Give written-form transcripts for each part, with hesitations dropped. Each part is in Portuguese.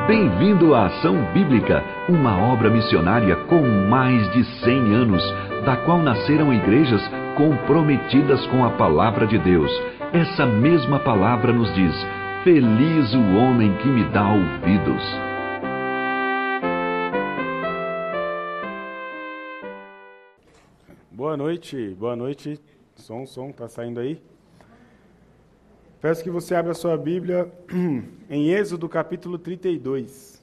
Bem-vindo à Ação Bíblica, uma obra missionária com mais de 100 anos, da qual nasceram igrejas comprometidas com a Palavra de Deus. Essa mesma palavra nos diz: feliz o homem que me dá ouvidos. Boa noite. Som, tá saindo aí? Peço que você abra a sua Bíblia em Êxodo capítulo 32.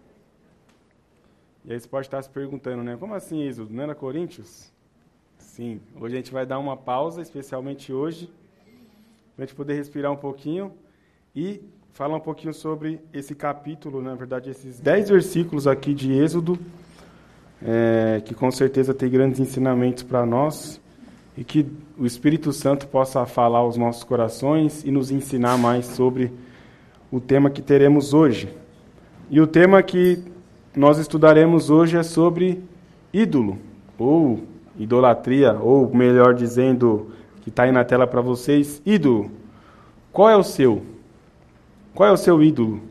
E aí você pode estar se perguntando, né? Como assim Êxodo? Não era Coríntios? Sim, hoje a gente vai dar uma pausa, especialmente hoje, para a gente poder respirar um pouquinho e falar um pouquinho sobre esse capítulo, na verdade, esses 10 versículos aqui de Êxodo, que com certeza tem grandes ensinamentos para nós, e que o Espírito Santo possa falar aos nossos corações e nos ensinar mais sobre o tema que teremos hoje. E o tema que nós estudaremos hoje é sobre ídolo, ou idolatria, ou melhor dizendo, que está aí na tela para vocês, ídolo. Qual é o seu? Qual é o seu ídolo?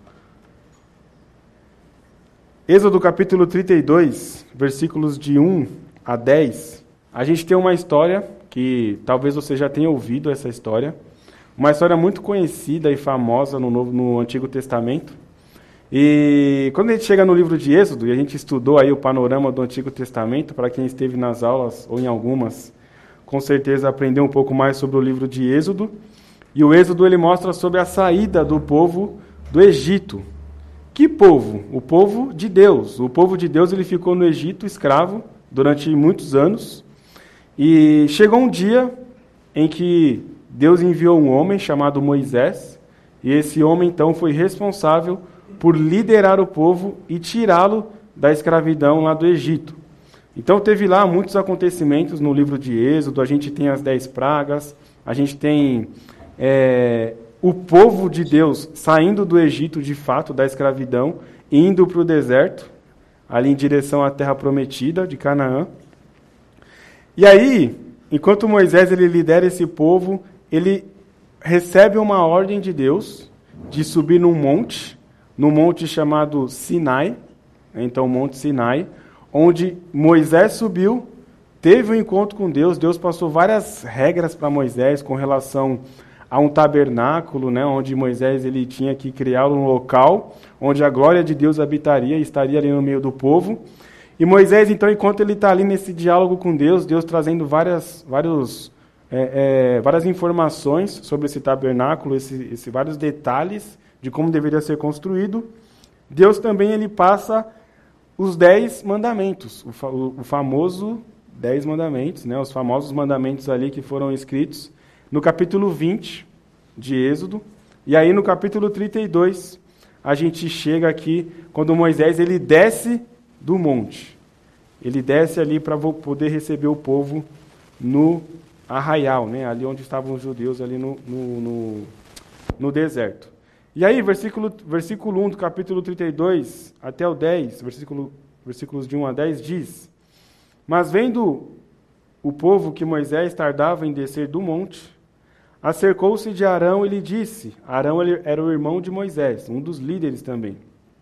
Êxodo capítulo 32, versículos de 1 a 10, a gente tem uma história que talvez você já tenha ouvido essa história, uma história muito conhecida e famosa no Antigo Testamento. E quando a gente chega no livro de Êxodo, e a gente estudou aí o panorama do Antigo Testamento, para quem esteve nas aulas ou em algumas, com certeza aprendeu um pouco mais sobre o livro de Êxodo. E o Êxodo ele mostra sobre a saída do povo do Egito. Que povo? O povo de Deus. O povo de Deus ele ficou no Egito escravo durante muitos anos. E chegou um dia em que Deus enviou um homem chamado Moisés, e esse homem então foi responsável por liderar o povo e tirá-lo da escravidão lá do Egito. Então teve lá muitos acontecimentos no livro de Êxodo, a gente tem as 10 pragas, a gente tem o povo de Deus saindo do Egito de fato, da escravidão, indo para o deserto, ali em direção à terra prometida de Canaã. E aí, enquanto Moisés ele lidera esse povo, ele recebe uma ordem de Deus de subir num monte chamado Sinai, então Monte Sinai, onde Moisés subiu, teve um encontro com Deus, Deus passou várias regras para Moisés com relação a um tabernáculo, né, onde Moisés ele tinha que criar um local onde a glória de Deus habitaria e estaria ali no meio do povo. E Moisés, então, enquanto ele está ali nesse diálogo com Deus, Deus trazendo várias informações sobre esse tabernáculo, vários detalhes de como deveria ser construído, Deus também ele passa os 10 mandamentos, o famoso 10 mandamentos, né, os famosos mandamentos ali que foram escritos no capítulo 20 de Êxodo. E aí no capítulo 32, a gente chega aqui, quando Moisés ele desce do monte. Ele desce ali para poder receber o povo no arraial, né? Ali onde estavam os judeus, ali no deserto. E aí, versículo 1 do capítulo 32 até o 10, versículos de 1 a 10, diz: Mas vendo o povo que Moisés tardava em descer do monte, acercou-se de Arão e lhe disse, Arão era o irmão de Moisés, um dos líderes também: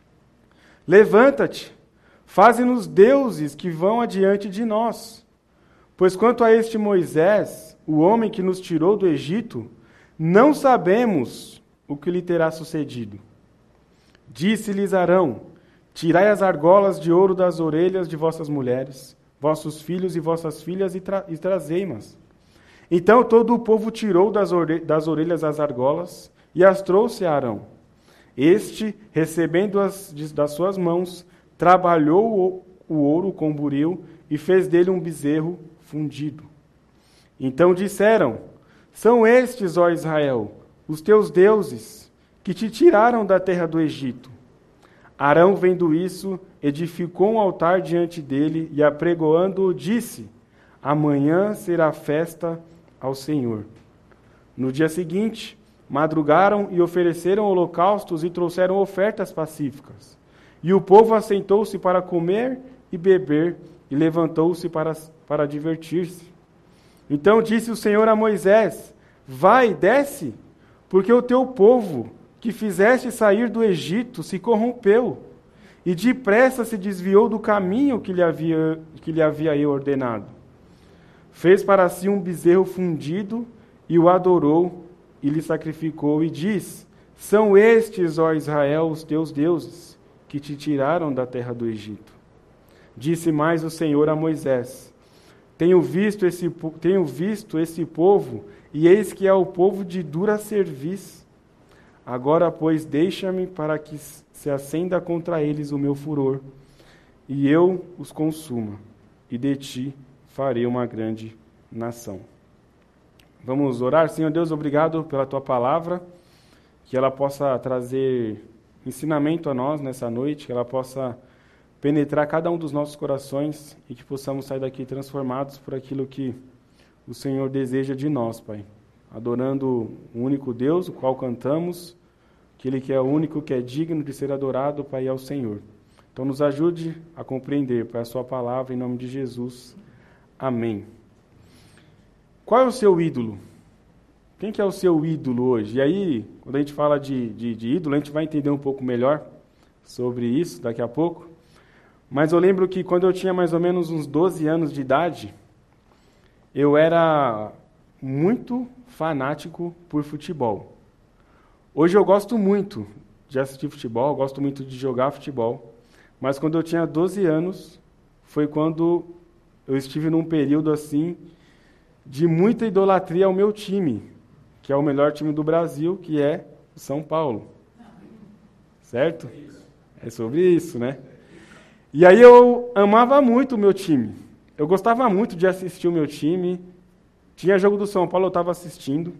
Levanta-te, faze-nos deuses que vão adiante de nós. Pois quanto a este Moisés, o homem que nos tirou do Egito, não sabemos o que lhe terá sucedido. Disse-lhes Arão: Tirai as argolas de ouro das orelhas de vossas mulheres, vossos filhos e vossas filhas, e trazei-mas. Então todo o povo tirou das orelhas as argolas e as trouxe a Arão. Este, recebendo-as das suas mãos, trabalhou o ouro com buril e fez dele um bezerro fundido. Então disseram: São estes, ó Israel, os teus deuses, que te tiraram da terra do Egito. Arão, vendo isso, edificou um altar diante dele e, apregoando-o, disse: Amanhã será festa ao Senhor. No dia seguinte, madrugaram e ofereceram holocaustos e trouxeram ofertas pacíficas. E o povo assentou-se para comer e beber, e levantou-se para divertir-se. Então disse o Senhor a Moisés: Vai, desce, porque o teu povo que fizeste sair do Egito se corrompeu, e depressa se desviou do caminho que lhe havia eu ordenado. Fez para si um bezerro fundido, e o adorou, e lhe sacrificou, e diz: são estes, ó Israel, os teus deuses, que te tiraram da terra do Egito. Disse mais o Senhor a Moisés: tenho visto esse povo, e eis que é o povo de dura cerviz. Agora, pois, deixa-me para que se acenda contra eles o meu furor, e eu os consuma, e de ti farei uma grande nação. Vamos orar? Senhor Deus, obrigado pela tua palavra, que ela possa trazer ensinamento a nós nessa noite, que ela possa penetrar cada um dos nossos corações e que possamos sair daqui transformados por aquilo que o Senhor deseja de nós, Pai. Adorando o único Deus, o qual cantamos, aquele que é o único que é digno de ser adorado, Pai, é o Senhor. Então nos ajude a compreender, Pai, a sua palavra, em nome de Jesus. Amém. Qual é o seu ídolo? Quem que é o seu ídolo hoje? E aí, quando a gente fala de ídolo, a gente vai entender um pouco melhor sobre isso daqui a pouco. Mas eu lembro que quando eu tinha mais ou menos uns 12 anos de idade, eu era muito fanático por futebol. Hoje eu gosto muito de assistir futebol, gosto muito de jogar futebol, mas quando eu tinha 12 anos, foi quando eu estive num período assim de muita idolatria ao meu time, que é o melhor time do Brasil, que é o São Paulo. Certo? É sobre isso, né? E aí eu amava muito o meu time. Eu gostava muito de assistir o meu time. Tinha jogo do São Paulo, eu estava assistindo.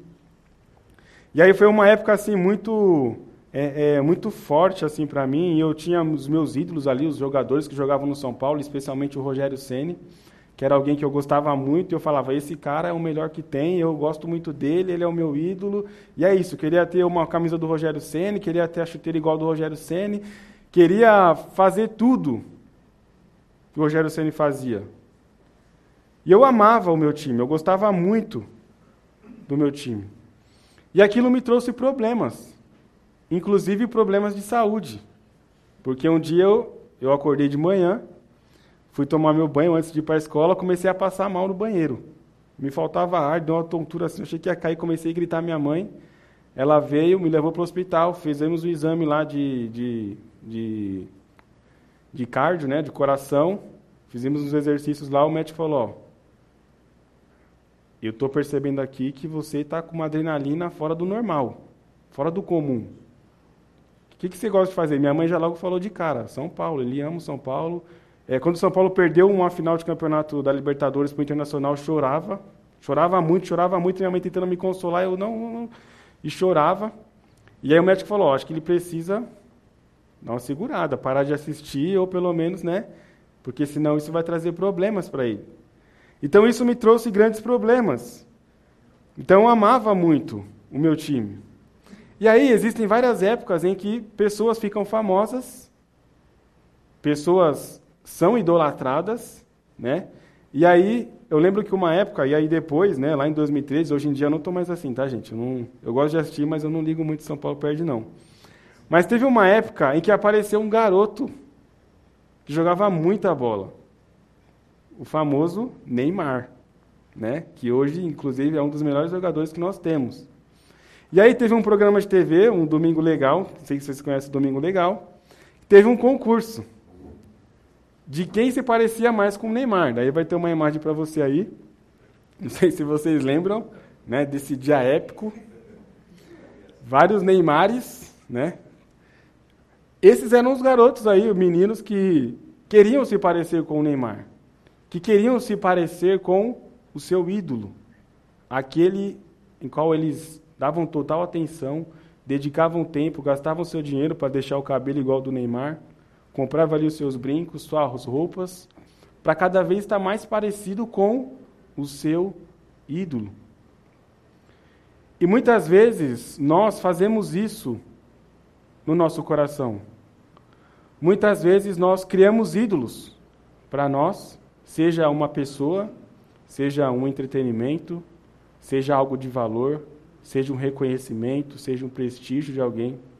E aí foi uma época assim muito forte assim para mim. E eu tinha os meus ídolos ali, os jogadores que jogavam no São Paulo, especialmente o Rogério Ceni, que era alguém que eu gostava muito. E eu falava: esse cara é o melhor que tem, eu gosto muito dele, ele é o meu ídolo. E é isso, eu queria ter uma camisa do Rogério Ceni, queria ter a chuteira igual do Rogério Ceni, queria fazer tudo que o Rogério Ceni fazia. E eu amava o meu time, eu gostava muito do meu time. E aquilo me trouxe problemas, inclusive problemas de saúde. Porque um dia eu acordei de manhã, fui tomar meu banho antes de ir para a escola, comecei a passar mal no banheiro. Me faltava ar, deu uma tontura assim, eu achei que ia cair, comecei a gritar à minha mãe. Ela veio, me levou para o hospital, fizemos o exame lá de cardio, né, de coração, fizemos uns exercícios lá, o médico falou: eu estou percebendo aqui que você está com uma adrenalina fora do normal, fora do comum. O que você gosta de fazer? Minha mãe já logo falou de cara: São Paulo, ele ama o São Paulo. Quando o São Paulo perdeu uma final de campeonato da Libertadores para o Internacional, chorava muito, minha mãe tentando me consolar, eu não, e chorava. E aí o médico falou: acho que ele precisa dar uma segurada, parar de assistir, ou pelo menos, né, porque senão isso vai trazer problemas para ele. Então isso me trouxe grandes problemas. Então eu amava muito o meu time. E aí existem várias épocas em que pessoas ficam famosas, pessoas são idolatradas, né? E aí eu lembro que uma época, e aí depois, né, lá em 2013, hoje em dia eu não estou mais assim, tá, gente? Eu gosto de assistir, mas eu não ligo muito São Paulo perde, não. Mas teve uma época em que apareceu um garoto que jogava muita bola. O famoso Neymar, né? Que hoje, inclusive, é um dos melhores jogadores que nós temos. E aí teve um programa de TV, um Domingo Legal, não sei se vocês conhecem o Domingo Legal, teve um concurso de quem se parecia mais com o Neymar. Daí vai ter uma imagem para você aí, não sei se vocês lembram, né, desse dia épico. Vários Neymares, né? Esses eram os garotos aí, os meninos que queriam se parecer com o Neymar, que queriam se parecer com o seu ídolo, aquele em qual eles davam total atenção, dedicavam tempo, gastavam seu dinheiro para deixar o cabelo igual ao do Neymar, compravam ali os seus brincos, suas roupas, para cada vez estar mais parecido com o seu ídolo. E muitas vezes nós fazemos isso no nosso coração. Muitas vezes nós criamos ídolos para nós, seja uma pessoa, seja um entretenimento, seja algo de valor, seja um reconhecimento, seja um prestígio de alguém.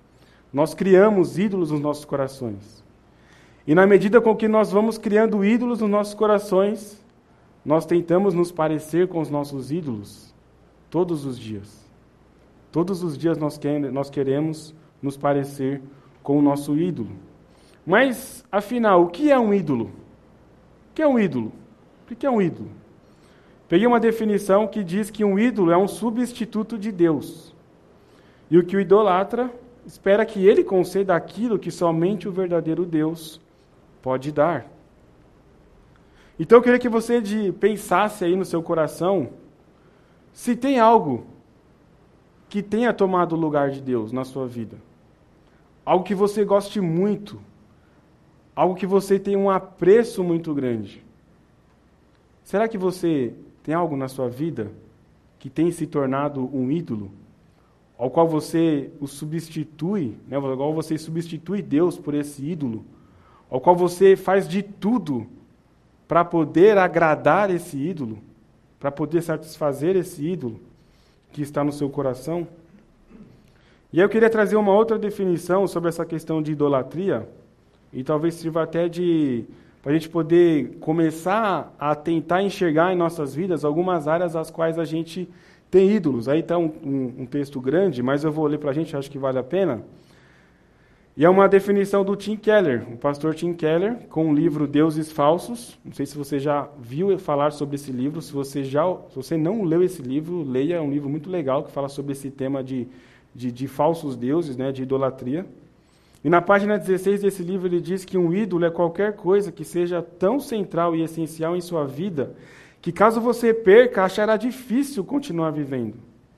Nós criamos ídolos nos nossos corações. E na medida com que nós vamos criando ídolos nos nossos corações, nós tentamos nos parecer com os nossos ídolos todos os dias. Todos os dias nós queremos nos parecer com o nosso ídolo. Mas, afinal, o que é um ídolo? O que é um ídolo? O que é um ídolo? Peguei uma definição que diz que um ídolo é um substituto de Deus. E o que o idolatra espera que ele conceda aquilo que somente o verdadeiro Deus pode dar. Então eu queria que você pensasse aí no seu coração se tem algo que tenha tomado o lugar de Deus na sua vida. Algo que você goste muito. Algo que você tenha um apreço muito grande. Será que você tem algo na sua vida que tem se tornado um ídolo? Ao qual você o substitui, né? Ao qual você substitui Deus por esse ídolo? Ao qual você faz de tudo para poder agradar esse ídolo? Para poder satisfazer esse ídolo que está no seu coração? E aí eu queria trazer uma outra definição sobre essa questão de idolatria, e talvez sirva até para a gente poder começar a tentar enxergar em nossas vidas algumas áreas às quais a gente tem ídolos. Aí está um texto grande, mas eu vou ler para a gente, acho que vale a pena. E é uma definição do Tim Keller, o pastor Tim Keller, com o livro Deuses Falsos. Não sei se você já viu falar sobre esse livro. Se você não leu esse livro, leia, é um livro muito legal que fala sobre esse tema de falsos deuses, né, de idolatria. E na página 16 desse livro ele diz que um ídolo é qualquer coisa que seja tão central e essencial em sua vida que caso você perca, achará difícil continuar vivendo.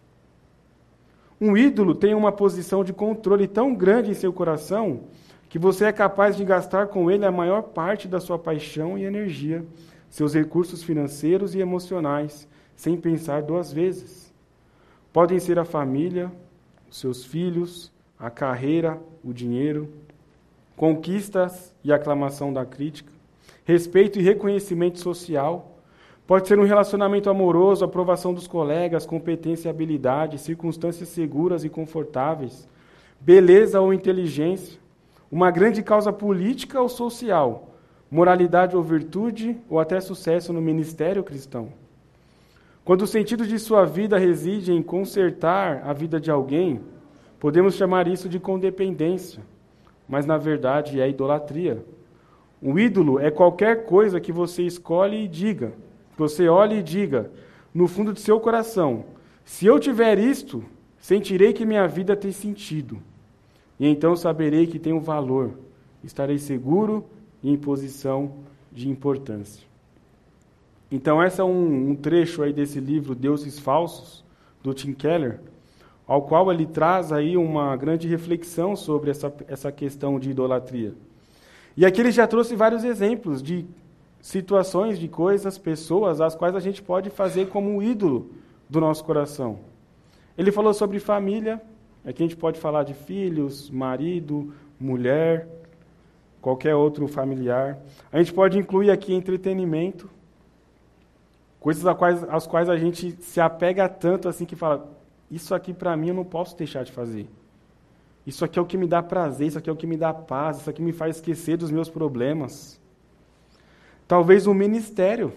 Um ídolo tem uma posição de controle tão grande em seu coração que você é capaz de gastar com ele a maior parte da sua paixão e energia, seus recursos financeiros e emocionais, sem pensar duas vezes. Podem ser a família, os seus filhos, a carreira, o dinheiro, conquistas e aclamação da crítica, respeito e reconhecimento social. Pode ser um relacionamento amoroso, aprovação dos colegas, competência e habilidade, circunstâncias seguras e confortáveis, beleza ou inteligência, uma grande causa política ou social, moralidade ou virtude, ou até sucesso no ministério cristão. Quando o sentido de sua vida reside em consertar a vida de alguém, podemos chamar isso de codependência, mas na verdade é idolatria. Um ídolo é qualquer coisa que você escolhe e diga, você olhe e diga, no fundo de seu coração, se eu tiver isto, sentirei que minha vida tem sentido. E então saberei que tenho valor, estarei seguro e em posição de importância. Então esse é um trecho aí desse livro, Deuses Falsos, do Tim Keller, ao qual ele traz aí uma grande reflexão sobre essa questão de idolatria. E aqui ele já trouxe vários exemplos de situações, de coisas, pessoas, as quais a gente pode fazer como um ídolo do nosso coração. Ele falou sobre família, aqui a gente pode falar de filhos, marido, mulher, qualquer outro familiar. A gente pode incluir aqui entretenimento, coisas às quais a gente se apega tanto assim que fala, isso aqui para mim eu não posso deixar de fazer. Isso aqui é o que me dá prazer, isso aqui é o que me dá paz, isso aqui me faz esquecer dos meus problemas. Talvez um ministério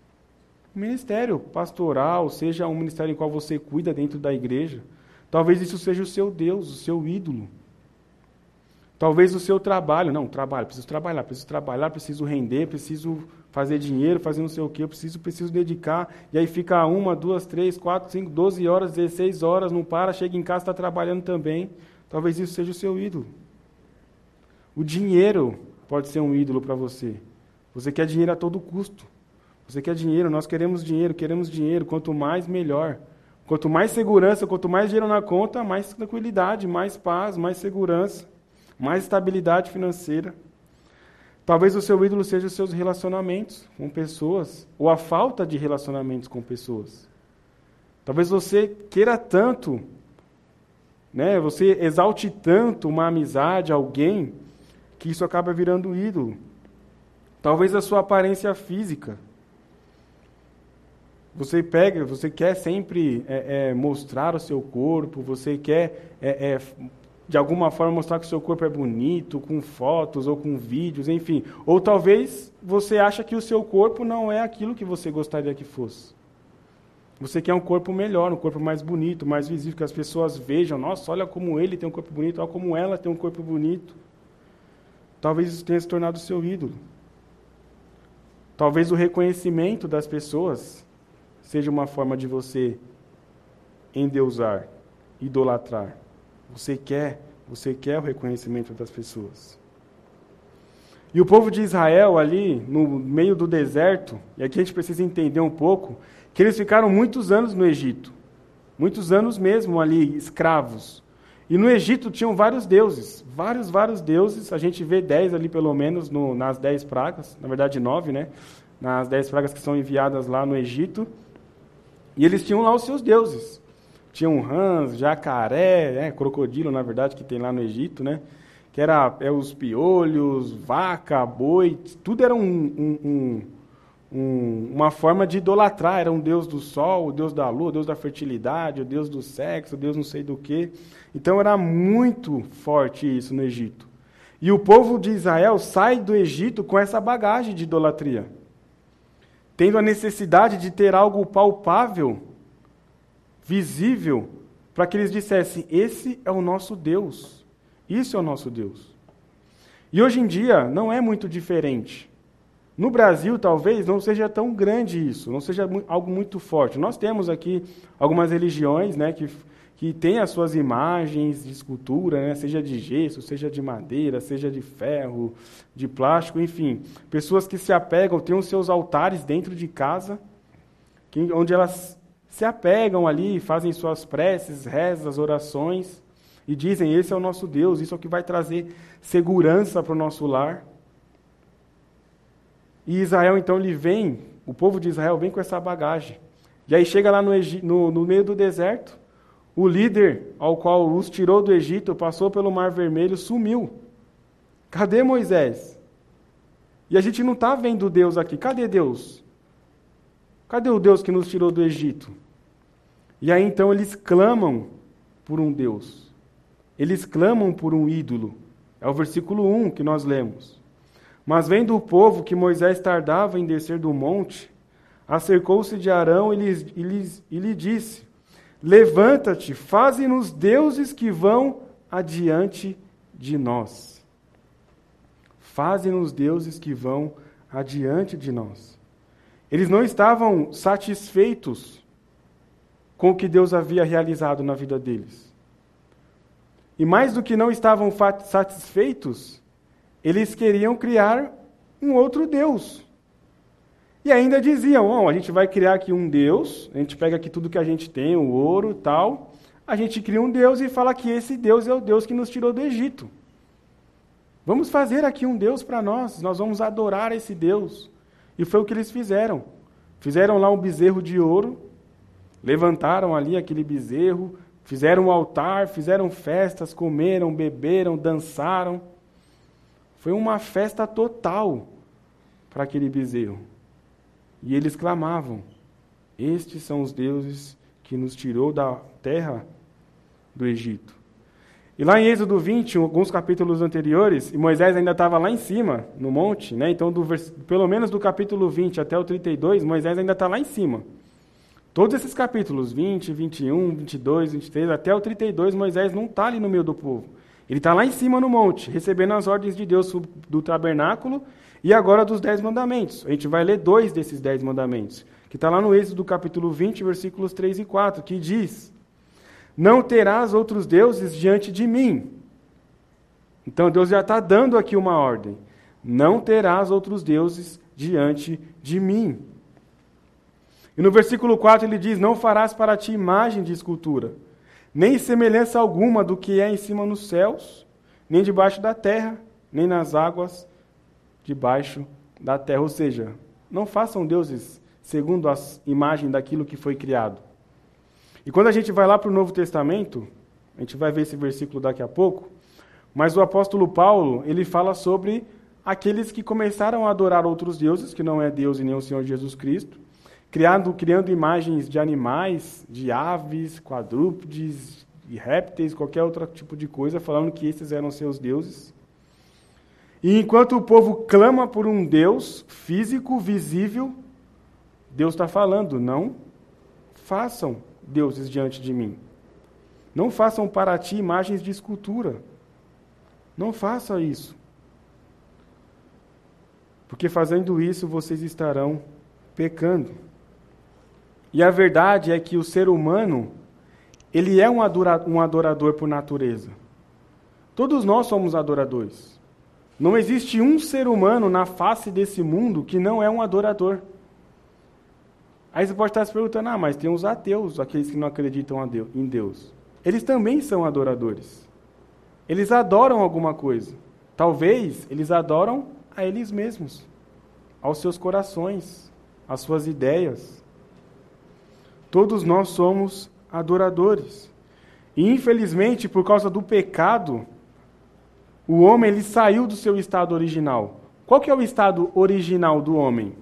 pastoral, seja um ministério em qual você cuida dentro da igreja. Talvez isso seja o seu Deus, o seu ídolo. Talvez o seu trabalho. Não, preciso trabalhar, preciso render, preciso fazer dinheiro, fazer não sei o quê, eu preciso dedicar. E aí fica 1, 2, 3, 4, 5, 12 horas, 16 horas, não para, chega em casa, está trabalhando também. Talvez isso seja o seu ídolo. O dinheiro pode ser um ídolo para você. Você quer dinheiro a todo custo. Você quer dinheiro, nós queremos dinheiro. Quanto mais, melhor. Quanto mais segurança, quanto mais dinheiro na conta, mais tranquilidade, mais paz, mais segurança, mais estabilidade financeira. Talvez o seu ídolo seja os seus relacionamentos com pessoas, ou a falta de relacionamentos com pessoas. Talvez você queira tanto, né, você exalte tanto uma amizade, alguém, que isso acaba virando um ídolo. Talvez a sua aparência física. Você quer sempre mostrar o seu corpo, você quer de alguma forma mostrar que o seu corpo é bonito, com fotos ou com vídeos, enfim. Ou talvez você acha que o seu corpo não é aquilo que você gostaria que fosse. Você quer um corpo melhor, um corpo mais bonito, mais visível, que as pessoas vejam, nossa, olha como ele tem um corpo bonito, olha como ela tem um corpo bonito. Talvez isso tenha se tornado o seu ídolo. Talvez o reconhecimento das pessoas seja uma forma de você endeusar, idolatrar. Você quer o reconhecimento das pessoas. E o povo de Israel ali, no meio do deserto, e aqui a gente precisa entender um pouco, que eles ficaram muitos anos no Egito. Muitos anos mesmo ali, escravos. E no Egito tinham vários deuses, vários deuses. A gente vê 10 ali pelo menos nas 10 pragas, na verdade 9, né? Nas 10 pragas que são enviadas lá no Egito. E eles tinham lá os seus deuses. Tinham rãs, jacaré, crocodilo, na verdade, que tem lá no Egito, né? Que era os piolhos, vaca, boi, tudo era uma forma de idolatrar. Era um deus do sol, o deus da lua, o deus da fertilidade, o deus do sexo, o deus não sei do quê. Então era muito forte isso no Egito. E o povo de Israel sai do Egito com essa bagagem de idolatria, tendo a necessidade de ter algo palpável, visível, para que eles dissessem, esse é o nosso Deus, isso é o nosso Deus. E hoje em dia não é muito diferente. No Brasil, talvez, não seja tão grande isso, não seja algo muito forte. Nós temos aqui algumas religiões, né, que têm as suas imagens de escultura, né, seja de gesso, seja de madeira, seja de ferro, de plástico, enfim. Pessoas que se apegam, têm os seus altares dentro de casa, onde elas se apegam ali, fazem suas preces, rezas, orações, e dizem, esse é o nosso Deus, isso é o que vai trazer segurança para o nosso lar. E Israel, então, o povo de Israel vem com essa bagagem. E aí chega lá no meio do deserto, o líder ao qual os tirou do Egito, passou pelo Mar Vermelho, sumiu. Cadê Moisés? E a gente não está vendo Deus aqui. Cadê Deus? Cadê o Deus que nos tirou do Egito? E aí, então, eles clamam por um Deus. Eles clamam por um ídolo. É o versículo 1 que nós lemos. Mas vendo o povo que Moisés tardava em descer do monte, acercou-se de Arão e lhe disse, levanta-te, faze-nos deuses que vão adiante de nós. Faze-nos deuses que vão adiante de nós. Eles não estavam satisfeitos com o que Deus havia realizado na vida deles. E mais do que não estavam satisfeitos, eles queriam criar um outro Deus. E ainda diziam, a gente vai criar aqui um Deus, a gente pega aqui tudo que a gente tem, o ouro e tal, a gente cria um Deus e fala que esse Deus é o Deus que nos tirou do Egito. Vamos fazer aqui um Deus para nós vamos adorar esse Deus. E foi o que eles fizeram. Fizeram lá um bezerro de ouro, levantaram ali aquele bezerro, fizeram um altar, fizeram festas, comeram, beberam, dançaram. Foi uma festa total para aquele bezerro. E eles clamavam, estes são os deuses que nos tirou da terra do Egito. E lá em Êxodo 20, alguns capítulos anteriores, e Moisés ainda estava lá em cima, no monte, né? Então pelo menos do capítulo 20 até o 32, Moisés ainda está lá em cima. Todos esses capítulos, 20, 21, 22, 23, até o 32, Moisés não está ali no meio do povo. Ele está lá em cima no monte, recebendo as ordens de Deus do tabernáculo e agora dos 10 mandamentos. A gente vai ler 2 desses 10 mandamentos, que está lá no Êxodo capítulo 20, versículos 3 e 4, que diz, não terás outros deuses diante de mim. Então Deus já está dando aqui uma ordem. Não terás outros deuses diante de mim. E no versículo 4 ele diz, não farás para ti imagem de escultura, nem semelhança alguma do que é em cima nos céus, nem debaixo da terra, nem nas águas debaixo da terra. Ou seja, não façam deuses segundo a imagem daquilo que foi criado. E quando a gente vai lá para o Novo Testamento, a gente vai ver esse versículo daqui a pouco, mas o apóstolo Paulo, ele fala sobre aqueles que começaram a adorar outros deuses, que não é Deus e nem o Senhor Jesus Cristo, criando imagens de animais, de aves, quadrúpedes, de répteis, qualquer outro tipo de coisa, falando que esses eram seus deuses. E enquanto o povo clama por um Deus físico, visível, Deus está falando, não façam deuses diante de mim. Não façam para ti imagens de escultura. Não faça isso. Porque fazendo isso, vocês estarão pecando. E a verdade é que o ser humano, ele é um adorador por natureza. Todos nós somos adoradores. Não existe um ser humano na face desse mundo que não é um adorador. Aí você pode estar se perguntando, mas tem os ateus, aqueles que não acreditam em Deus. Eles também são adoradores. Eles adoram alguma coisa. Talvez eles adoram a eles mesmos, aos seus corações, às suas ideias. Todos nós somos adoradores. E infelizmente, por causa do pecado, o homem ele saiu do seu estado original. Qual que é o estado original do homem?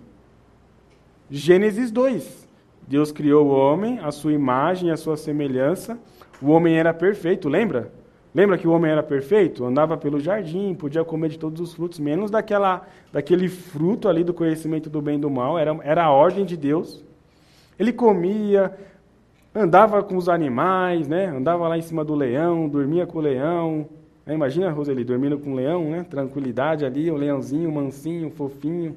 Gênesis 2. Deus criou o homem, a sua imagem, a sua semelhança. O homem era perfeito, lembra? Lembra que o homem era perfeito? Andava pelo jardim, podia comer de todos os frutos, menos daquele fruto ali do conhecimento do bem e do mal. Era a ordem de Deus. Ele comia, andava com os animais, né? Andava lá em cima do leão, dormia com o leão. Imagina, Roseli, dormindo com o leão, né? Tranquilidade ali, o leãozinho, mansinho, fofinho.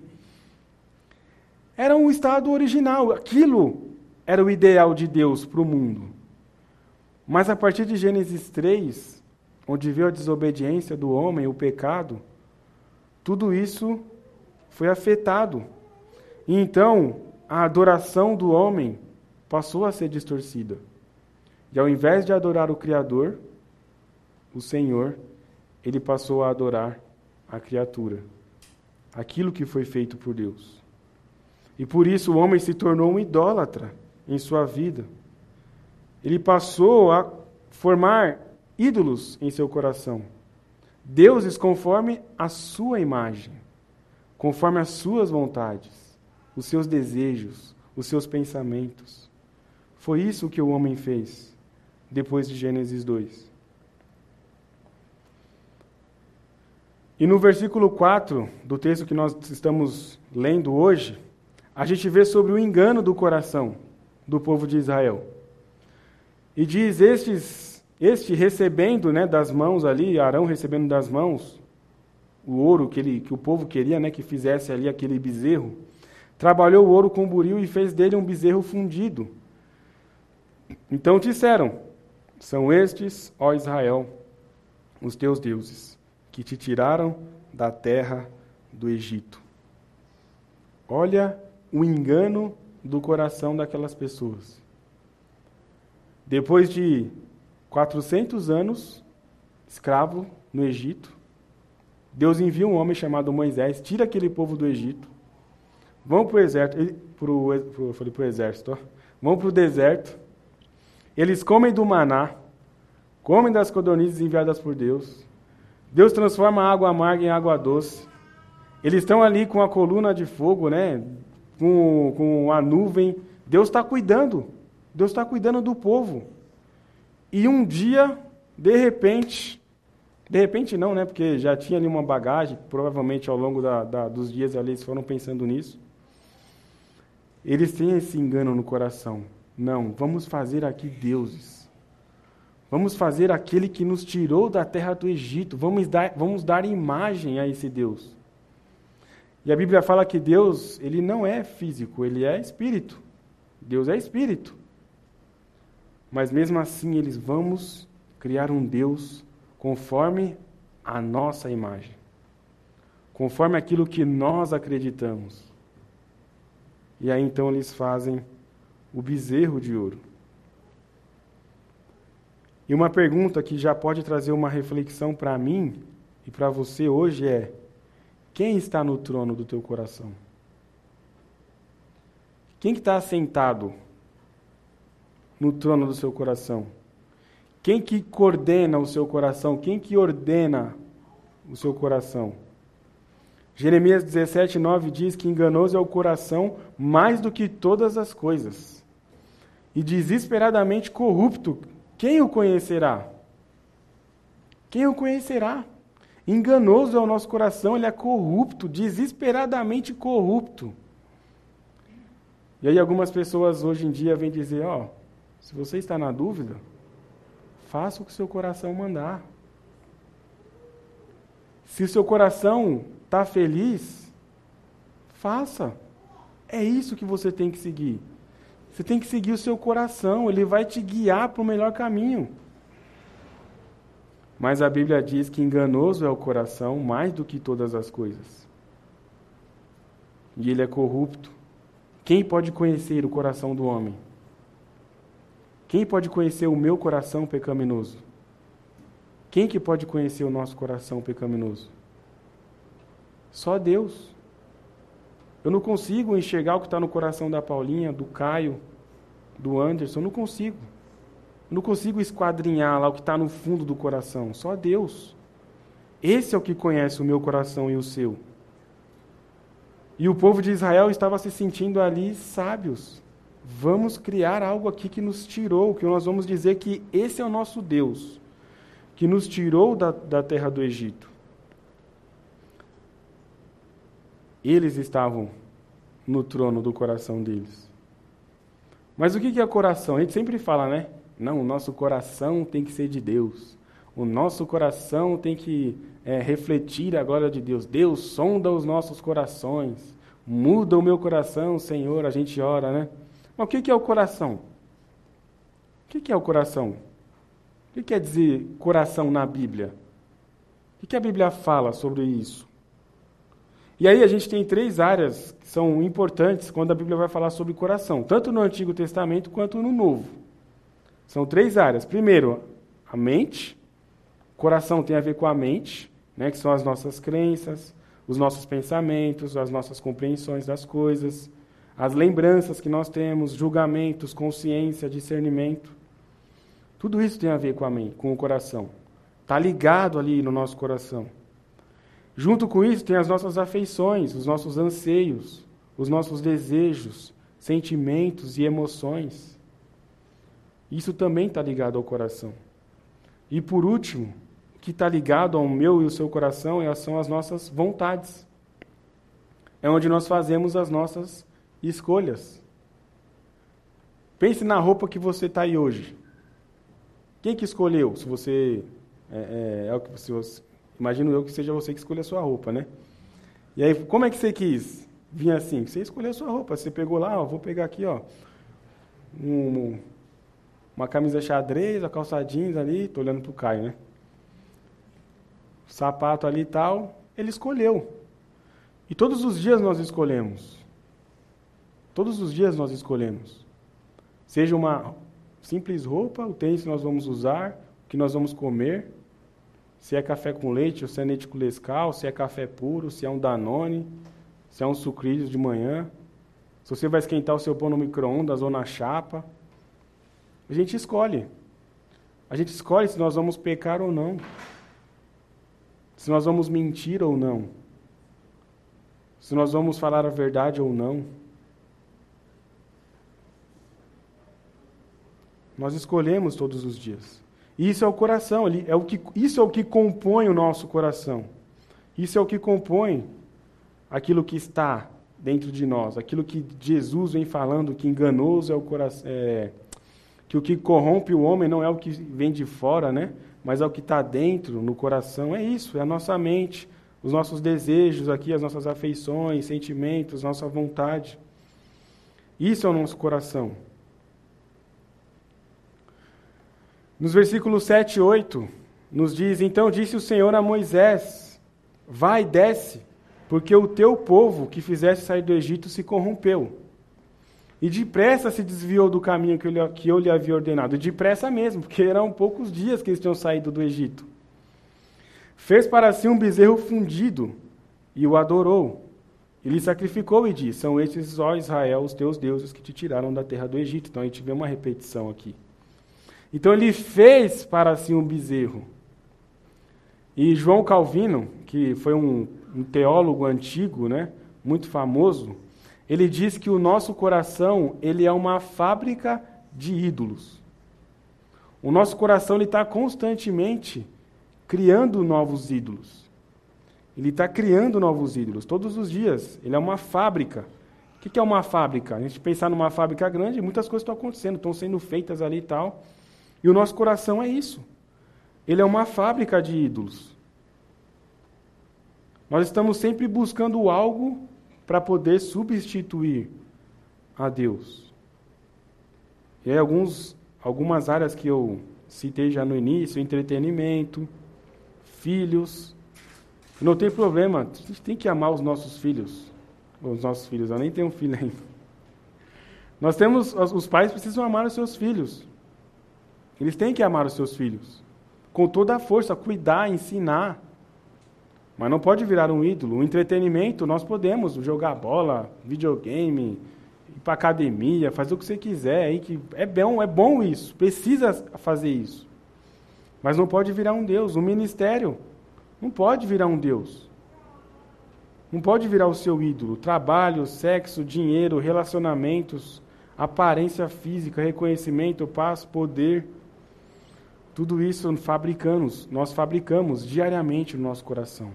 Era um estado original. Aquilo era o ideal de Deus para o mundo. Mas a partir de Gênesis 3, onde veio a desobediência do homem, o pecado, tudo isso foi afetado. E então, a adoração do homem passou a ser distorcida. E ao invés de adorar o Criador, o Senhor, ele passou a adorar a criatura, aquilo que foi feito por Deus. E por isso o homem se tornou um idólatra em sua vida. Ele passou a formar ídolos em seu coração. Deuses conforme a sua imagem, conforme as suas vontades, os seus desejos, os seus pensamentos. Foi isso que o homem fez depois de Gênesis 2. E no versículo 4 do texto que nós estamos lendo hoje, a gente vê sobre o engano do coração do povo de Israel. E diz, este recebendo, né, das mãos ali, Arão recebendo das mãos o ouro que o povo queria, né, que fizesse ali aquele bezerro, trabalhou o ouro com buril e fez dele um bezerro fundido. Então disseram, são estes, ó Israel, os teus deuses, que te tiraram da terra do Egito. Olha o engano do coração daquelas pessoas. Depois de 400 anos, escravo no Egito, Deus envia um homem chamado Moisés, tira aquele povo do Egito, vão para o exército, vão para o deserto, eles comem do maná, comem das codornizes enviadas por Deus, Deus transforma a água amarga em água doce, eles estão ali com a coluna de fogo, né, com a nuvem, Deus está cuidando do povo. E um dia, de repente não, né? Porque já tinha ali uma bagagem, provavelmente ao longo dos dias ali eles foram pensando nisso. Eles têm esse engano no coração. Não, vamos fazer aqui deuses. Vamos fazer aquele que nos tirou da terra do Egito. Vamos dar imagem a esse Deus. E a Bíblia fala que Deus, ele não é físico, ele é espírito. Deus é espírito. Mas mesmo assim, eles vamos criar um Deus conforme a nossa imagem. Conforme aquilo que nós acreditamos. E aí então eles fazem o bezerro de ouro. E uma pergunta que já pode trazer uma reflexão para mim e para você hoje é: quem está no trono do teu coração? Quem que está assentado no trono do seu coração? Quem que coordena o seu coração? Quem que ordena o seu coração? Jeremias 17:9 diz que enganoso é o coração mais do que todas as coisas, e desesperadamente corrupto, quem o conhecerá? Quem o conhecerá? Enganoso é o nosso coração, ele é corrupto, desesperadamente corrupto. E aí algumas pessoas hoje em dia vêm dizer, se você está na dúvida, faça o que o seu coração mandar. Se o seu coração está feliz, faça. É isso que você tem que seguir. Você tem que seguir o seu coração, ele vai te guiar para o melhor caminho. Mas a Bíblia diz que enganoso é o coração mais do que todas as coisas. E ele é corrupto. Quem pode conhecer o coração do homem? Quem pode conhecer o meu coração pecaminoso? Quem que pode conhecer o nosso coração pecaminoso? Só Deus. Eu não consigo enxergar o que está no coração da Paulinha, do Caio, do Anderson, eu não consigo. Eu não consigo esquadrinhar lá o que está no fundo do coração. Só Deus. Esse é o que conhece o meu coração e o seu. E o povo de Israel estava se sentindo ali sábios. Vamos criar algo aqui que nos tirou, que nós vamos dizer que esse é o nosso Deus, que nos tirou da terra do Egito. Eles estavam no trono do coração deles. Mas o que é coração? A gente sempre fala, né? Não, o nosso coração tem que ser de Deus. O nosso coração tem que refletir a glória de Deus. Deus sonda os nossos corações. Muda o meu coração, Senhor. A gente ora, né? Mas o que é o coração? O que é o coração? O que quer dizer coração na Bíblia? O que a Bíblia fala sobre isso? E aí a gente tem 3 áreas que são importantes quando a Bíblia vai falar sobre coração, tanto no Antigo Testamento quanto no Novo. São 3 áreas. Primeiro, a mente. Coração tem a ver com a mente, né, que são as nossas crenças, os nossos pensamentos, as nossas compreensões das coisas, as lembranças que nós temos, julgamentos, consciência, discernimento. Tudo isso tem a ver com a mente, com o coração. Está ligado ali no nosso coração. Junto com isso tem as nossas afeições, os nossos anseios, os nossos desejos, sentimentos e emoções. Isso também está ligado ao coração. E por último, o que está ligado ao meu e o seu coração são as nossas vontades. É onde nós fazemos as nossas escolhas. Pense na roupa que você está aí hoje. Quem que escolheu? Se você imagino eu que seja você que escolheu a sua roupa, né? E aí, como é que você quis vir assim? Você escolheu a sua roupa. Você pegou lá, vou pegar aqui, uma camisa xadrez, a calça jeans ali, tô olhando pro Caio, né? Sapato ali e tal, ele escolheu. E todos os dias nós escolhemos. Todos os dias nós escolhemos. Seja uma simples roupa, o tênis que nós vamos usar, o que nós vamos comer, se é café com leite, ou se é leite com Nescau, se é café puro, se é um Danone, se é um sucrilhos de manhã, se você vai esquentar o seu pão no micro-ondas ou na chapa. A gente escolhe. A gente escolhe se nós vamos pecar ou não. Se nós vamos mentir ou não. Se nós vamos falar a verdade ou não. Nós escolhemos todos os dias. E isso é o coração, isso é o que compõe o nosso coração. Isso é o que compõe aquilo que está dentro de nós, aquilo que Jesus vem falando, que enganoso é o coração, que o que corrompe o homem não é o que vem de fora, né? Mas é o que está dentro, no coração. É isso, é a nossa mente, os nossos desejos aqui, as nossas afeições, sentimentos, nossa vontade. Isso é o nosso coração. Nos versículos 7 e 8, nos diz: Então disse o Senhor a Moisés, vai, desce, porque o teu povo que fizeste sair do Egito se corrompeu. E depressa se desviou do caminho que eu lhe havia ordenado. E depressa mesmo, porque eram poucos dias que eles tinham saído do Egito. Fez para si um bezerro fundido e o adorou. E lhe sacrificou e disse: São estes, ó Israel, os teus deuses que te tiraram da terra do Egito. Então a gente vê uma repetição aqui. Então ele fez para si um bezerro. E João Calvino, que foi um teólogo antigo, né, muito famoso, ele diz que o nosso coração ele é uma fábrica de ídolos. O nosso coração está constantemente criando novos ídolos. Ele está criando novos ídolos todos os dias. Ele é uma fábrica. O que é uma fábrica? A gente pensar numa fábrica grande, muitas coisas estão acontecendo, estão sendo feitas ali e tal. E o nosso coração é isso. Ele é uma fábrica de ídolos. Nós estamos sempre buscando algo para poder substituir a Deus. E aí algumas áreas que eu citei já no início, entretenimento, filhos. Não tem problema, a gente tem que amar os nossos filhos. Os nossos filhos, eu nem tenho filho ainda. Os pais precisam amar os seus filhos. Eles têm que amar os seus filhos. Com toda a força, cuidar, ensinar. Mas não pode virar um ídolo. O entretenimento, nós podemos jogar bola, videogame, ir para academia, fazer o que você quiser. Aí, que é bom isso, precisa fazer isso. Mas não pode virar um Deus. O ministério não pode virar um Deus. Não pode virar o seu ídolo. Trabalho, sexo, dinheiro, relacionamentos, aparência física, reconhecimento, paz, poder. Tudo isso nós fabricamos diariamente no nosso coração.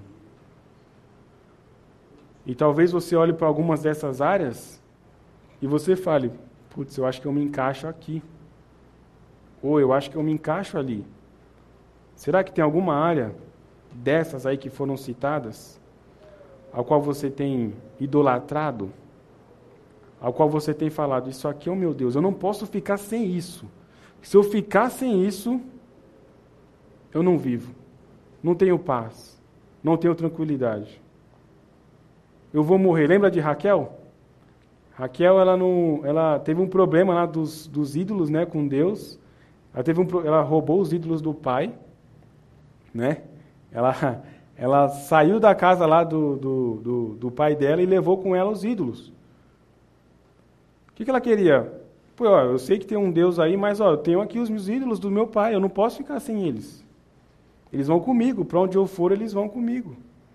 E talvez você olhe para algumas dessas áreas e você fale, putz, eu acho que eu me encaixo aqui. Ou eu acho que eu me encaixo ali. Será que tem alguma área dessas aí que foram citadas, ao qual você tem idolatrado, ao qual você tem falado, isso aqui é o meu Deus, eu não posso ficar sem isso. Se eu ficar sem isso, eu não vivo, não tenho paz, não tenho tranquilidade. Eu vou morrer. Lembra de Raquel? Raquel, ela teve um problema lá dos ídolos, né, com Deus. Ela roubou os ídolos do pai, né? Ela saiu da casa lá do pai dela e levou com ela os ídolos. O que ela queria? Pô, eu sei que tem um Deus aí, mas eu tenho aqui os meus ídolos do meu pai, eu não posso ficar sem eles. Eles vão comigo, para onde eu for, eles vão comigo.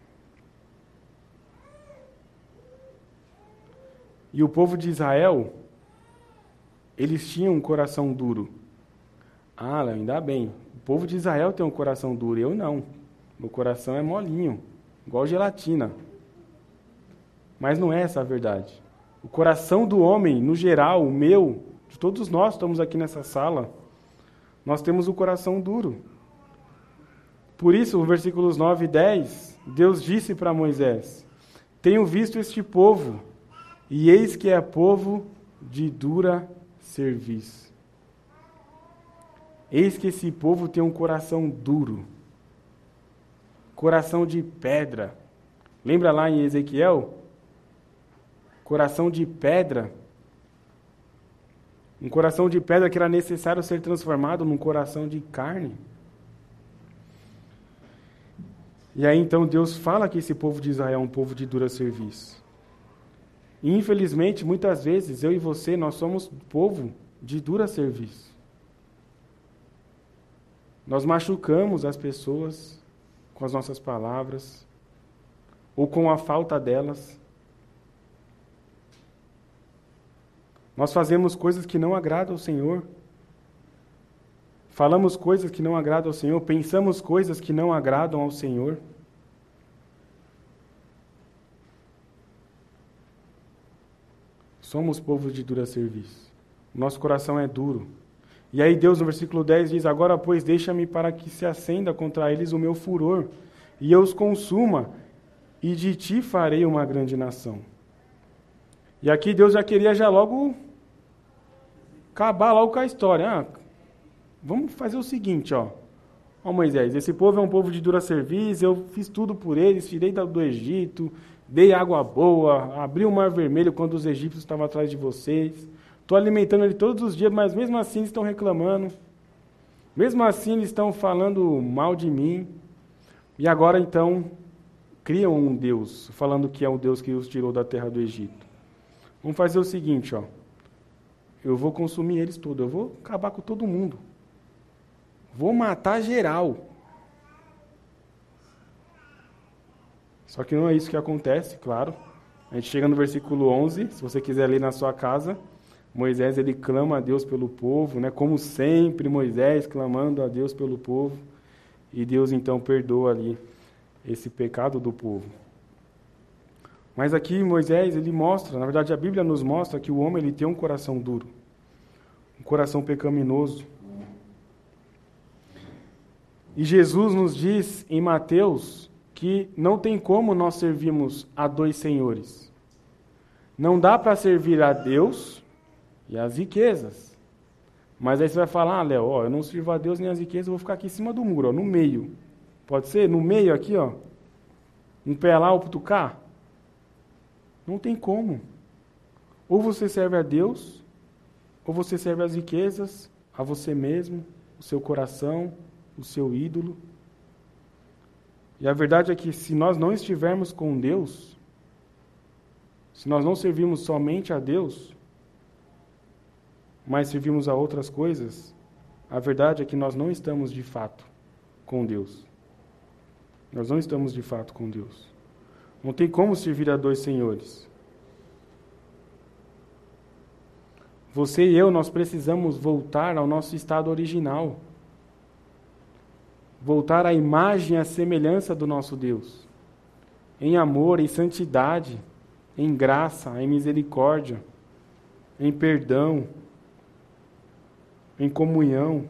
E o povo de Israel, eles tinham um coração duro. Ah, ainda bem. O povo de Israel tem um coração duro, eu não. Meu coração é molinho, igual gelatina. Mas não é essa a verdade. O coração do homem, no geral, o meu, de todos nós que estamos aqui nessa sala, nós temos o coração duro. Por isso, no versículos 9 e 10, Deus disse para Moisés, tenho visto este povo, e eis que é povo de dura serviço. Eis que esse povo tem um coração duro, coração de pedra. Lembra lá em Ezequiel? Coração de pedra. Um coração de pedra que era necessário ser transformado num coração de carne. E aí então Deus fala que esse povo de Israel é um povo de dura serviço. E infelizmente, muitas vezes, eu e você, nós somos povo de dura serviço. Nós machucamos as pessoas com as nossas palavras, ou com a falta delas. Nós fazemos coisas que não agradam ao Senhor. Falamos coisas que não agradam ao Senhor, pensamos coisas que não agradam ao Senhor. Somos povo de dura serviço. Nosso coração é duro. E aí Deus, no versículo 10, diz, agora, pois, deixa-me para que se acenda contra eles o meu furor, e eu os consuma, e de ti farei uma grande nação. E aqui Deus já queria logo acabar logo com a história. Vamos fazer o seguinte, ó Moisés, esse povo é um povo de dura serviço, eu fiz tudo por eles, tirei do Egito, dei água boa, abri o mar vermelho quando os egípcios estavam atrás de vocês, estou alimentando ele todos os dias, mas mesmo assim eles estão reclamando, mesmo assim eles estão falando mal de mim, e agora então criam um Deus, falando que é um Deus que os tirou da terra do Egito. Vamos fazer o seguinte, eu vou consumir eles todos, eu vou acabar com todo mundo. Vou matar geral. Só que não é isso que acontece, claro. A gente chega no versículo 11, se você quiser ler na sua casa. Moisés, ele clama a Deus pelo povo, né? Como sempre, Moisés clamando a Deus pelo povo. E Deus, então, perdoa ali esse pecado do povo. Mas aqui Moisés, ele mostra, na verdade a Bíblia nos mostra que o homem ele tem um coração duro, um coração pecaminoso. E Jesus nos diz em Mateus que não tem como nós servirmos a dois senhores. Não dá para servir a Deus e as riquezas. Mas aí você vai falar, Léo, eu não sirvo a Deus nem as riquezas, eu vou ficar aqui em cima do muro, no meio. Pode ser? No meio aqui, um pé lá, outro cá. Não tem como. Ou você serve a Deus, ou você serve as riquezas, a você mesmo, o seu coração, o seu ídolo. E a verdade é que se nós não estivermos com Deus, se nós não servirmos somente a Deus, mas servimos a outras coisas, a verdade é que nós não estamos de fato com Deus. Nós não estamos de fato com Deus. Não tem como servir a dois senhores. Você e eu, nós precisamos voltar ao nosso estado original. Voltar à imagem e à semelhança do nosso Deus. Em amor, em santidade, em graça, em misericórdia, em perdão, em comunhão.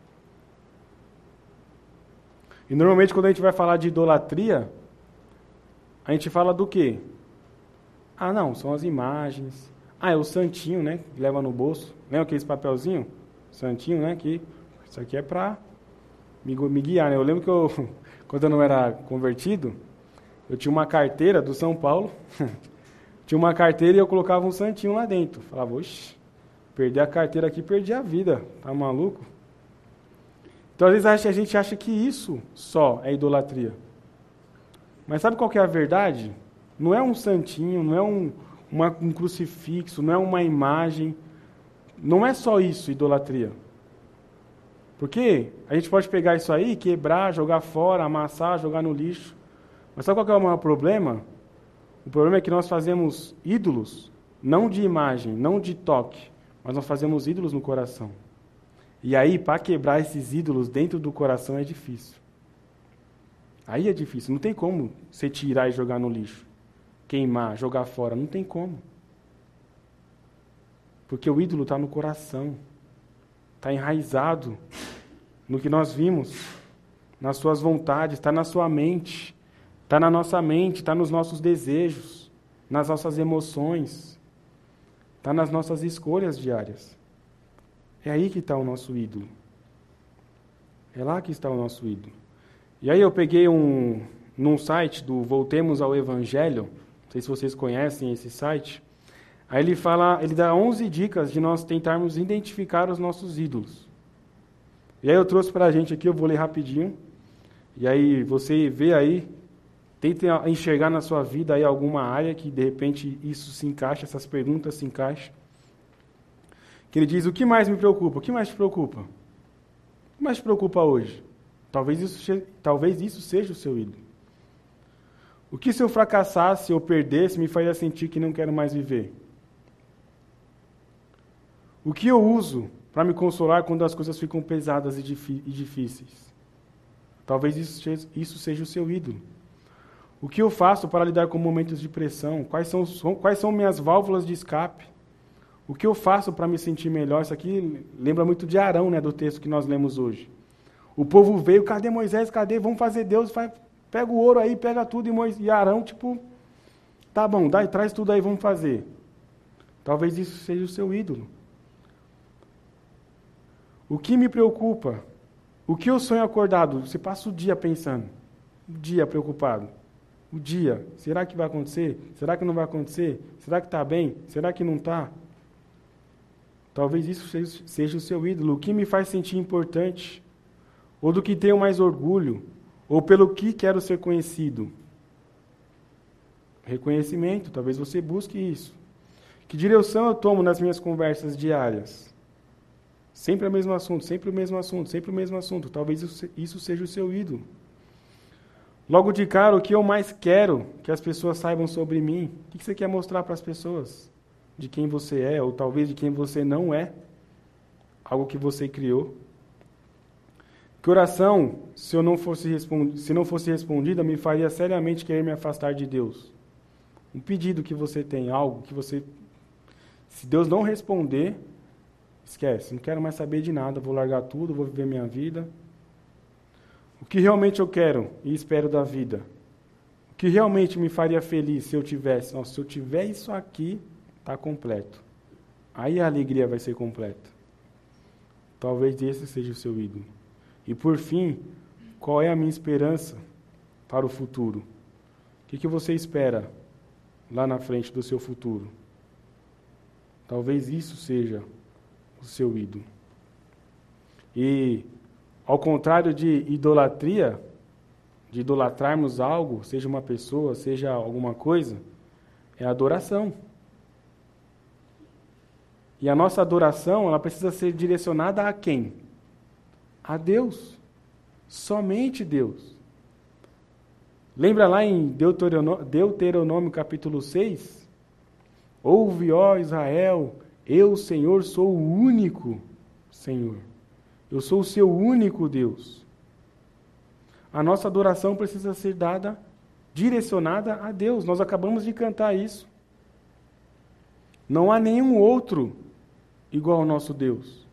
E normalmente quando a gente vai falar de idolatria, a gente fala do quê? Não, são as imagens. É o santinho, né? Que leva no bolso. Lembra aqueles papelzinho? Santinho, né? Que isso aqui é para me guiar, né? Eu lembro que quando eu não era convertido, eu tinha uma carteira do São Paulo. Tinha uma carteira e eu colocava um santinho lá dentro. Falava, oxe, perder a carteira aqui, perdi a vida. Tá maluco? Então, às vezes, a gente acha que isso só é idolatria. Mas sabe qual que é a verdade? Não é um santinho, não é um crucifixo, não é uma imagem. Não é só isso, idolatria. Porque a gente pode pegar isso aí, quebrar, jogar fora, amassar, jogar no lixo. Mas sabe qual que é o maior problema? O problema é que nós fazemos ídolos, não de imagem, não de toque, mas nós fazemos ídolos no coração. E aí, para quebrar esses ídolos dentro do coração é difícil. Aí é difícil. Não tem como você tirar e jogar no lixo. Queimar, jogar fora. Não tem como. Porque o ídolo está no coração. Está enraizado no que nós vimos. Nas suas vontades. Está na sua mente. Está na nossa mente. Está nos nossos desejos. Nas nossas emoções. Está nas nossas escolhas diárias. É aí que está o nosso ídolo. É lá que está o nosso ídolo. E aí eu peguei num site do Voltemos ao Evangelho, não sei se vocês conhecem esse site, aí ele dá 11 dicas de nós tentarmos identificar os nossos ídolos. E aí eu trouxe para a gente aqui, eu vou ler rapidinho, e aí você vê aí, tente enxergar na sua vida aí alguma área que de repente isso se encaixa, essas perguntas se encaixam. Que ele diz, o que mais me preocupa? O que mais te preocupa? O que mais te preocupa hoje? Talvez isso seja o seu ídolo. O que se eu fracassasse ou perdesse me faria sentir que não quero mais viver? O que eu uso para me consolar quando as coisas ficam pesadas e difíceis? Talvez isso seja o seu ídolo. O que eu faço para lidar com momentos de pressão? Quais são minhas válvulas de escape? O que eu faço para me sentir melhor? Isso aqui lembra muito de Arão, né, do texto que nós lemos hoje. O povo veio, cadê Moisés? Cadê? Vamos fazer Deus, pega o ouro aí, pega tudo. E Arão, tá bom, traz tudo aí, vamos fazer. Talvez isso seja o seu ídolo. O que me preocupa? O que eu sonho acordado? Você passa o dia pensando, o dia preocupado. O dia, será que vai acontecer? Será que não vai acontecer? Será que está bem? Será que não está? Talvez isso seja o seu ídolo. O que me faz sentir importante? Ou do que tenho mais orgulho? Ou pelo que quero ser conhecido? Reconhecimento, talvez você busque isso. Que direção eu tomo nas minhas conversas diárias? Sempre o mesmo assunto, sempre o mesmo assunto, sempre o mesmo assunto. Talvez isso seja o seu ídolo. Logo de cara, o que eu mais quero que as pessoas saibam sobre mim? O que você quer mostrar para as pessoas? de quem você é, ou talvez de quem você não é, algo que você criou. Que oração, se não fosse respondida, me faria seriamente querer me afastar de Deus. Um pedido que você tem, algo que você... Se Deus não responder, esquece, não quero mais saber de nada, vou largar tudo, vou viver minha vida. O que realmente eu quero e espero da vida? O que realmente me faria feliz se eu tivesse? Nossa, se eu tiver isso aqui, está completo. Aí a alegria vai ser completa. Talvez esse seja o seu ídolo. E por fim, qual é a minha esperança para o futuro? O que você espera lá na frente do seu futuro? Talvez isso seja o seu ídolo. E, ao contrário de idolatria, de idolatrarmos algo, seja uma pessoa, seja alguma coisa, é adoração. E a nossa adoração, ela precisa ser direcionada a quem? A Deus. Somente Deus. Lembra lá em Deuteronômio capítulo 6? Ouve, ó Israel, eu, Senhor, sou o único Senhor. Eu sou o seu único Deus. A nossa adoração precisa ser dada, direcionada a Deus. Nós acabamos de cantar isso. Não há nenhum outro igual ao nosso Deus.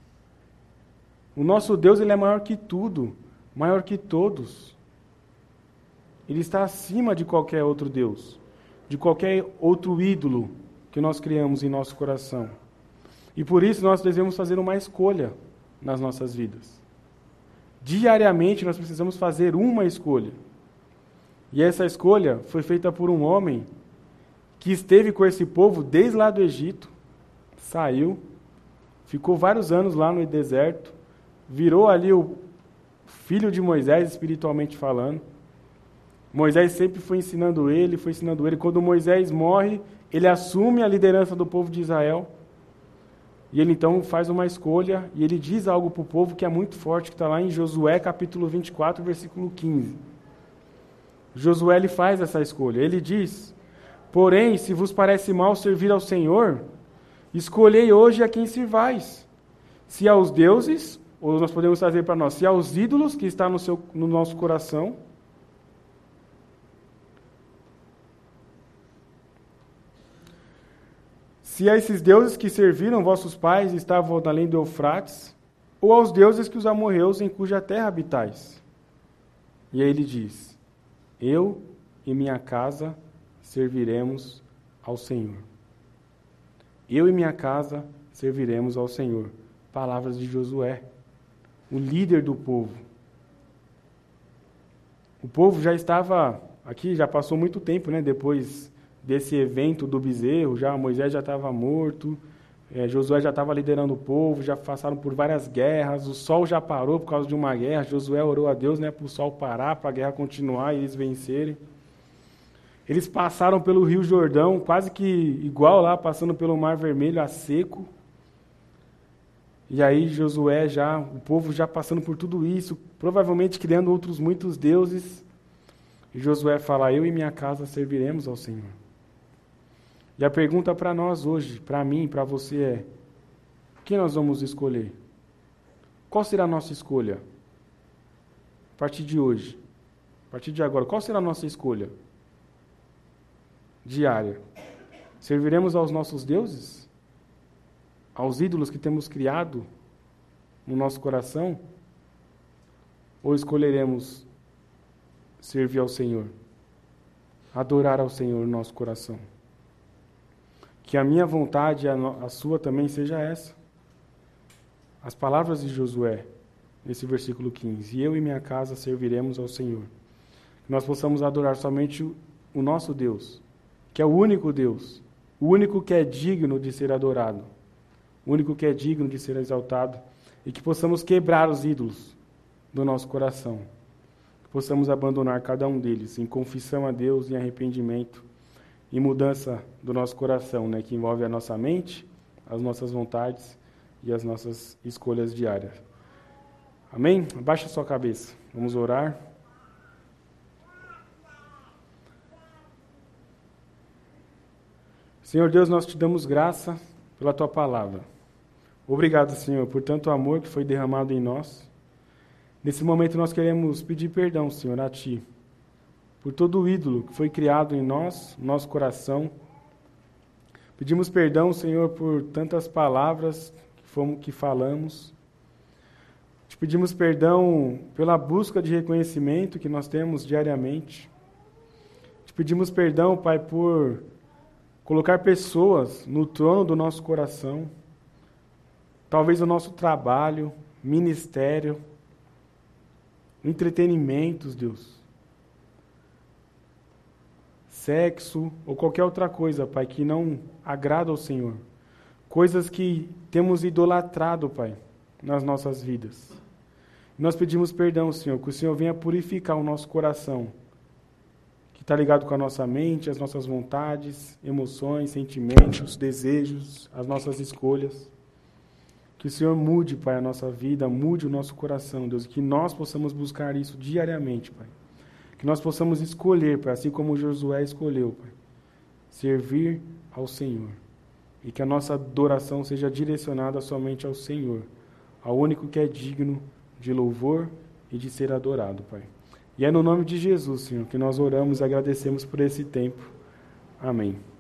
O nosso Deus, ele é maior que tudo, maior que todos. Ele está acima de qualquer outro Deus, de qualquer outro ídolo que nós criamos em nosso coração. E por isso nós devemos fazer uma escolha nas nossas vidas. Diariamente nós precisamos fazer uma escolha. E essa escolha foi feita por um homem que esteve com esse povo desde lá do Egito, saiu, ficou vários anos lá no deserto, virou ali o filho de Moisés, espiritualmente falando. Moisés sempre foi ensinando ele. Quando Moisés morre, ele assume a liderança do povo de Israel. E ele então faz uma escolha, e ele diz algo para o povo que é muito forte, que está lá em Josué capítulo 24, versículo 15. Josué, ele faz essa escolha. Ele diz: porém, se vos parece mal servir ao Senhor, escolhei hoje a quem sirvais. Se aos deuses, ou nós podemos trazer para nós, se aos ídolos que está no nosso coração, se a esses deuses que serviram vossos pais estavam além do Eufrates, ou aos deuses que os amorreus em cuja terra habitais. E aí ele diz: eu e minha casa serviremos ao Senhor. Eu e minha casa serviremos ao Senhor. Palavras de Josué, o líder do povo. O povo já estava aqui, já passou muito tempo, né, depois desse evento do bezerro, Moisés já estava morto, Josué já estava liderando o povo, já passaram por várias guerras, o sol já parou por causa de uma guerra, Josué orou a Deus, né, para o sol parar, para a guerra continuar e eles vencerem. Eles passaram pelo Rio Jordão, quase que igual lá, passando pelo Mar Vermelho a seco. E aí Josué o povo já passando por tudo isso, provavelmente criando outros muitos deuses. E Josué fala: eu e minha casa serviremos ao Senhor. E a pergunta para nós hoje, para mim, para você é: o que nós vamos escolher? Qual será a nossa escolha? A partir de hoje, a partir de agora, qual será a nossa escolha diária? Serviremos aos nossos deuses? Aos ídolos que temos criado no nosso coração? Ou escolheremos servir ao Senhor? Adorar ao Senhor no nosso coração? Que a minha vontade e a sua também seja essa. As palavras de Josué, nesse versículo 15: e eu e minha casa serviremos ao Senhor. Que nós possamos adorar somente o nosso Deus, que é o único Deus, o único que é digno de ser adorado, o único que é digno de ser exaltado, e que possamos quebrar os ídolos do nosso coração, que possamos abandonar cada um deles em confissão a Deus, em arrependimento, em mudança do nosso coração, né, que envolve a nossa mente, as nossas vontades e as nossas escolhas diárias. Amém? Abaixa a sua cabeça. Vamos orar. Senhor Deus, nós te damos graça pela tua palavra. Obrigado, Senhor, por tanto amor que foi derramado em nós. Nesse momento nós queremos pedir perdão, Senhor, a ti, por todo o ídolo que foi criado em nós, no nosso coração. Pedimos perdão, Senhor, por tantas palavras que falamos. Te pedimos perdão pela busca de reconhecimento que nós temos diariamente. Te pedimos perdão, Pai, por colocar pessoas no trono do nosso coração. Talvez o nosso trabalho, ministério, entretenimentos, Deus. Sexo ou qualquer outra coisa, Pai, que não agrada ao Senhor. Coisas que temos idolatrado, Pai, nas nossas vidas. Nós pedimos perdão, Senhor, que o Senhor venha purificar o nosso coração, que está ligado com a nossa mente, as nossas vontades, emoções, sentimentos, desejos, as nossas escolhas. Que o Senhor mude, Pai, a nossa vida, mude o nosso coração, Deus, que nós possamos buscar isso diariamente, Pai. Que nós possamos escolher, Pai, assim como Josué escolheu, Pai, servir ao Senhor. E que a nossa adoração seja direcionada somente ao Senhor, ao único que é digno de louvor e de ser adorado, Pai. E é no nome de Jesus, Senhor, que nós oramos e agradecemos por esse tempo. Amém.